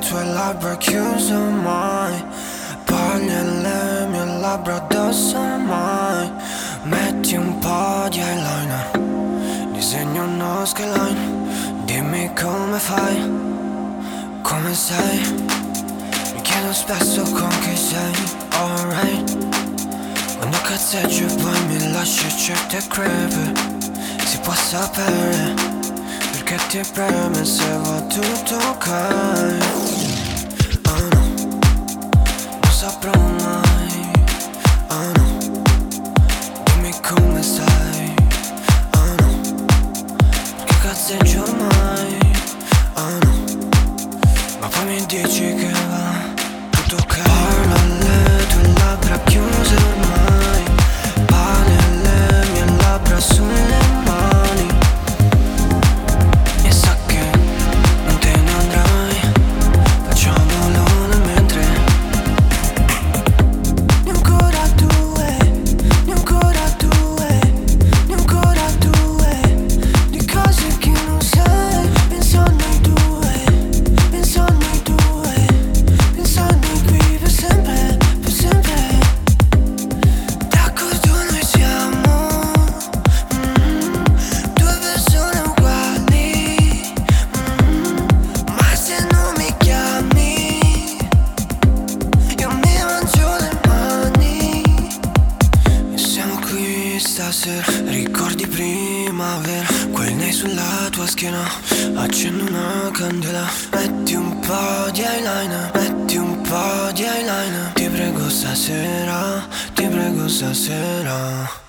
tue labbra chiuse mai, parli alle mie labbra addosso mai. Metti un po' di eyeliner, disegno uno skyline. Dimmi come fai, come sei. Mi chiedo spesso con chi sei, alright. Quando cazzeggio e poi mi lasci certe crepe, si può sapere perché ti preme se va tutto ok. Oh no, non saprò mai. Oh no, dimmi come stai. Oh no, perché cazzeggio ormai. Oh no, ma poi mi dici che va tutto ok. Parlo alle tue labbra chiuse mai, parli alle mie labbra sulle mani. E sa che non te ne andrai, facciamolo nel mentre. Ne ancora due, ne ancora due, ne ancora due, di cose che non sai. Penso a noi due, penso a noi due, penso a noi qui per sempre, per sempre. D'accordo noi siamo, due persone uguali, ma se non mi chiami io mi mangio le mani. E siamo qui stasera, ricordi primavera, quel nei sulla tua schiena, accendo una candela. Metti un po' di eyeliner, metti un po' di eyeliner. Ti prego stasera, ti prego stasera.